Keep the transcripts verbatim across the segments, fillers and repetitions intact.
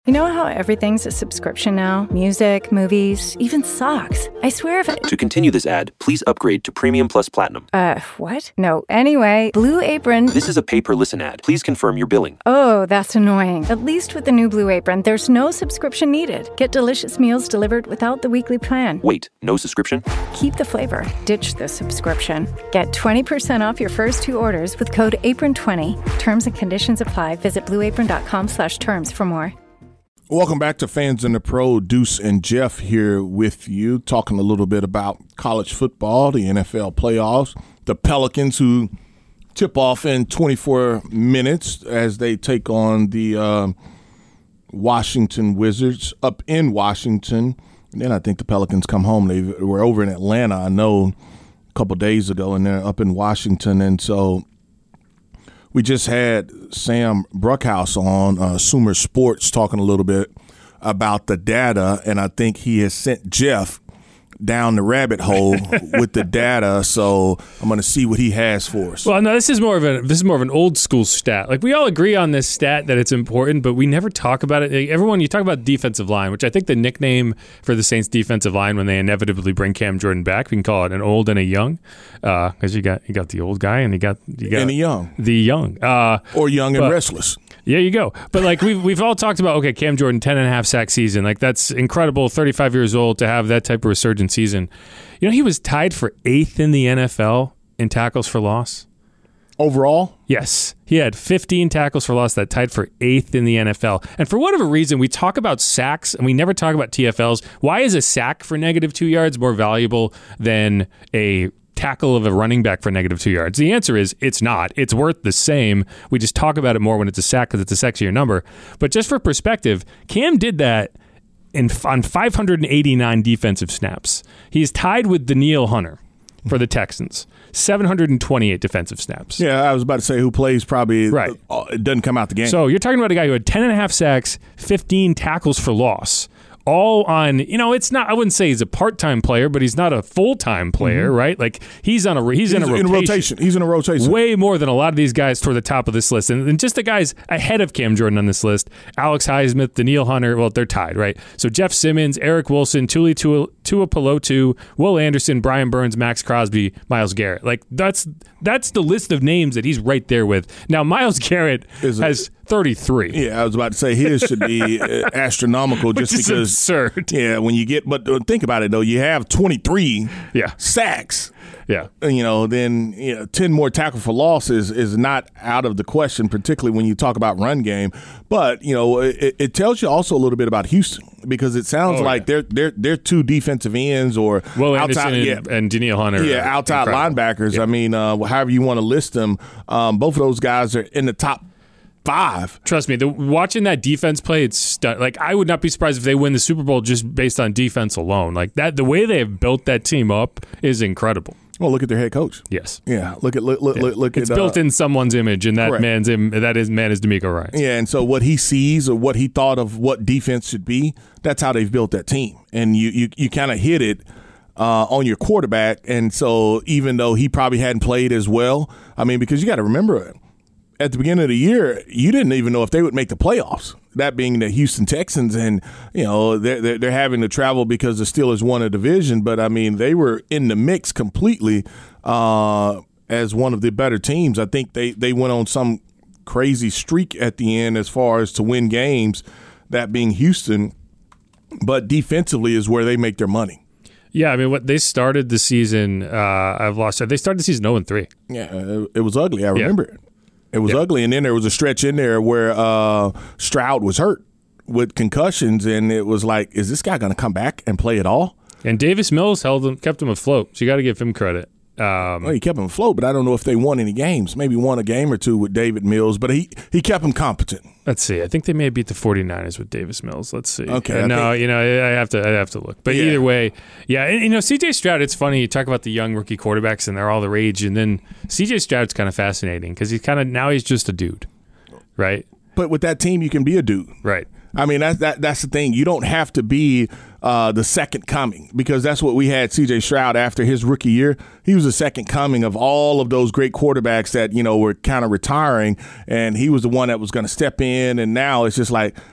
You know how everything's a subscription now? Music, movies, even socks. I swear if it... To continue this ad, please upgrade to Premium Plus Platinum. Uh, what? No. Anyway, Blue Apron... This is a pay-per-listen ad. Please confirm your billing. Oh, that's annoying. At least with the new Blue Apron, there's no subscription needed. Get delicious meals delivered without the weekly plan. Wait, no subscription? Keep the flavor. Ditch the subscription. Get twenty percent off your first two orders with code apron twenty. Terms and conditions apply. Visit blueapron.com slash terms for more. Welcome back to Fans in the Pro. Deuce and Jeff here with you, talking a little bit about college football, the N F L playoffs, the Pelicans who tip off in twenty-four minutes as they take on the uh, Washington Wizards up in Washington. And then I think the Pelicans come home. They were over in Atlanta, I know, a couple days ago, and they're up in Washington. And so we just had Sam Bruckhaus on uh, Sumer Sports talking a little bit about the data, and I think he has sent Jeff down the rabbit hole with the data. So I'm going to see what he has for us. Well, no, this is more of a this is more of an old school stat. Like, we all agree on this stat that it's important, but we never talk about it. Like, everyone, you talk about defensive line, which I think the nickname for the Saints defensive line when they inevitably bring Cam Jordan back, we can call it an old and a young, because uh, you got you got the old guy and you got you got and the young, the young, uh, or young but, and restless. Yeah, you go. But like we've we've all talked about, okay, Cam Jordan, ten and a half sack season. Like, that's incredible. thirty-five years old to have that type of resurgent season. You know, he was tied for eighth in the N F L in tackles for loss. Overall? Yes. He had fifteen tackles for loss that tied for eighth in the N F L. And for whatever reason, we talk about sacks and we never talk about T F Ls. Why is a sack for negative two yards more valuable than a tackle of a running back for negative two yards? The answer is it's not. It's worth the same. We just talk about it more when it's a sack because it's a sexier number. But just for perspective, Cam did that in on five hundred eighty-nine defensive snaps. He's tied with Danielle Hunter for the Texans, seven hundred twenty-eight defensive snaps. Yeah, I was about to say who plays probably right. uh, it doesn't come out the game. So you're talking about a guy who had ten and a half sacks, fifteen tackles for loss. All on, you know, it's not, I wouldn't say he's a part-time player, but he's not a full-time player, mm-hmm. right? Like, he's on a he's, he's in a rotation. In rotation. He's in a rotation. Way more than a lot of these guys toward the top of this list. And, and just the guys ahead of Cam Jordan on this list, Alex Highsmith, Danielle Hunter, well, they're tied, right? So Jeff Simmons, Eric Wilson, Tuli Tuipulotu, Will Anderson, Brian Burns, Max Crosby, Myles Garrett. Like, that's that's the list of names that he's right there with. Now, Myles Garrett Is has it? thirty-three. Yeah, I was about to say his should be astronomical just Which is because. Absurd. Yeah, when you get, but think about it though, you have twenty-three yeah. sacks. Yeah. You know, then you know, ten more tackle for losses is not out of the question, particularly when you talk about run game. But, you know, it, it tells you also a little bit about Houston because it sounds oh, like yeah. they're they're they're two defensive ends or Will outside, Anderson yeah, and, and Danielle Hunter. Yeah, outside incredible. linebackers. Yeah. I mean, uh, however you want to list them, um, both of those guys are in the top five. Trust me, the, watching that defense play, it's stu- like I would not be surprised if they win the Super Bowl just based on defense alone. Like that, the way they have built that team up is incredible. Well, look at their head coach. Yes. Yeah. Look at look look, yeah. look, look it's at. It's built uh, in someone's image, and that correct. man's Im- that is man is D'Amico Ryans. Yeah, and so what he sees or what he thought of what defense should be, that's how they've built that team, and you you you kind of hit it. Uh, on your quarterback, and so even though he probably hadn't played as well, I mean, because you got to remember, at the beginning of the year, you didn't even know if they would make the playoffs. That being the Houston Texans, and you know they're they're, they're having to travel because the Steelers won a division, but I mean they were in the mix completely uh, as one of the better teams. I think they they went on some crazy streak at the end as far as to win games. That being Houston, but defensively is where they make their money. Yeah, I mean, what they started the season, uh, I've lost. They started the season zero and three. Yeah, it, it was ugly. I remember yeah. it. It was yeah. ugly, and then there was a stretch in there where uh, Stroud was hurt with concussions, and it was like, is this guy going to come back and play at all? And Davis Mills held him, kept him afloat. So you got to give him credit. Um, well, he kept him afloat, but I don't know if they won any games. Maybe won a game or two with David Mills, but he, he kept him competent. Let's see. I think they may have beat the 49ers with Davis Mills. Let's see. Okay. Uh, no, think, you know, I have to I have to look. But yeah. either way, yeah, and, you know, C J Stroud, it's funny. You talk about the young rookie quarterbacks and they're all the rage, and then C J Stroud's kind of fascinating because he's kind of now he's just a dude, right? But with that team, you can be a dude. Right. I mean, that's that, that's the thing. You don't have to be uh, the second coming because that's what we had C J Stroud after his rookie year. He was the second coming of all of those great quarterbacks that, you know, were kind of retiring, and he was the one that was going to step in, and now it's just like,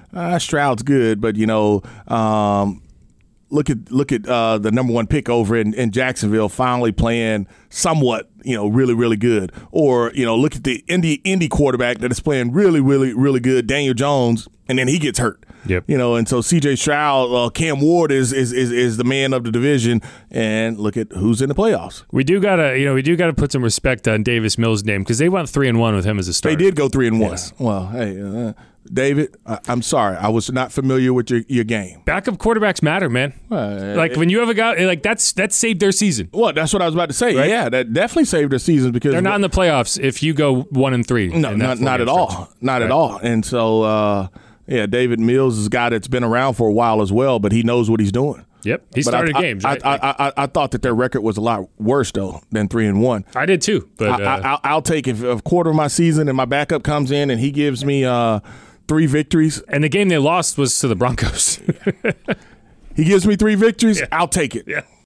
uh, Stroud's good, but, you know, um, look at look at uh, the number one pick over in, in Jacksonville finally playing somewhat, you know, really, really good. Or, you know, look at the Indy, Indy quarterback that is playing really, really, really good, Daniel Jones, and then he gets hurt. Yep. You know, and so C J Stroud, uh, Cam Ward is, is is is the man of the division, and look at who's in the playoffs. We do gotta, you know, we do gotta put some respect on Davis Mills' name because they went three and one with him as a starter. They did go three and one. Yes. Well, hey, uh, David, I, I'm sorry, I was not familiar with your, your game. Backup quarterbacks matter, man. Well, like when you have a guy like that's that saved their season. Well, that's what I was about to say. Right? Yeah, that definitely saved their season because They're not in the playoffs if you go one and three. No, not not at all, not at all. And so. Uh, Yeah, David Mills is a guy that's been around for a while as well, but he knows what he's doing. Yep, he but started I, games. I, Right? I, I, I, I thought that their record was a lot worse though than three and one. I did too, but I, uh, I, I'll, I'll take if a quarter of my season and my backup comes in and he gives me uh, three victories. and the game they lost was to the Broncos. He gives me three victories. Yeah. I'll take it. Yeah.